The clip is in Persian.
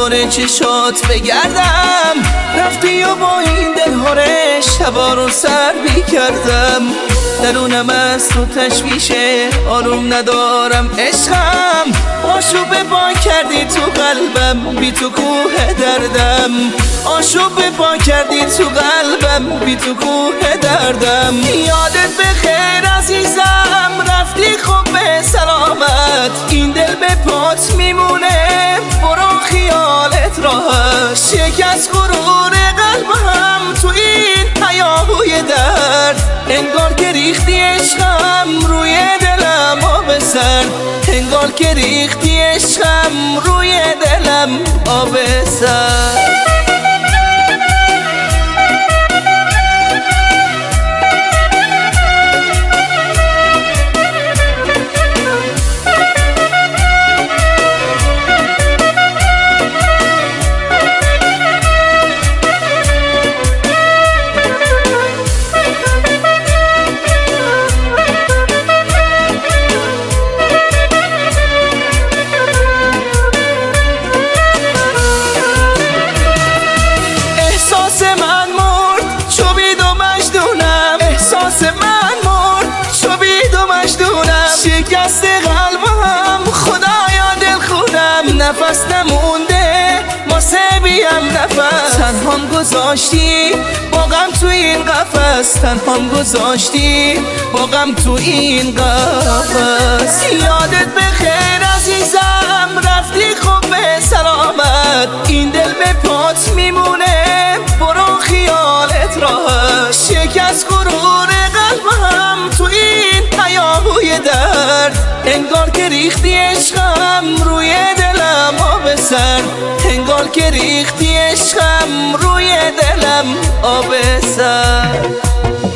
دور چشات بگردم. رفتی و با این دلهاره شبا رو سر بیکردم. درونم از تو تشویشه آروم ندارم عشقم. آشوب پا کردی تو قلبم بی تو کوه دردم. آشوب پا کردی تو قلبم بی تو کوه دردم. یادت بخیر عزیزم رفتی خوب به سلامت. این دل به پات میمونه برو خیالت راحت. شکست غرور قلبم تو این هیاهوی درد. انگار که ریختی عشقم روی دلم آب سرد. انگار که ریختی عشقم روی دلم آب سرد. شکست قلبم خدایا دل خونم. نفس نمونده واسه بیم نفس. تنهام گذاشتی با غم تو این قفس. تنهام گذاشتی با غم تو این قفس. یادت بخیر عزیزم رفتی خوب به سلامت. این دل به پات میمونه برو خیالت راحت. شکست غرور قلبم تو این هیاهوی درد. انگار که ریختی عشقم روی دلم آب سرد. انگار که ریختی عشقم روی دلم آب سرد.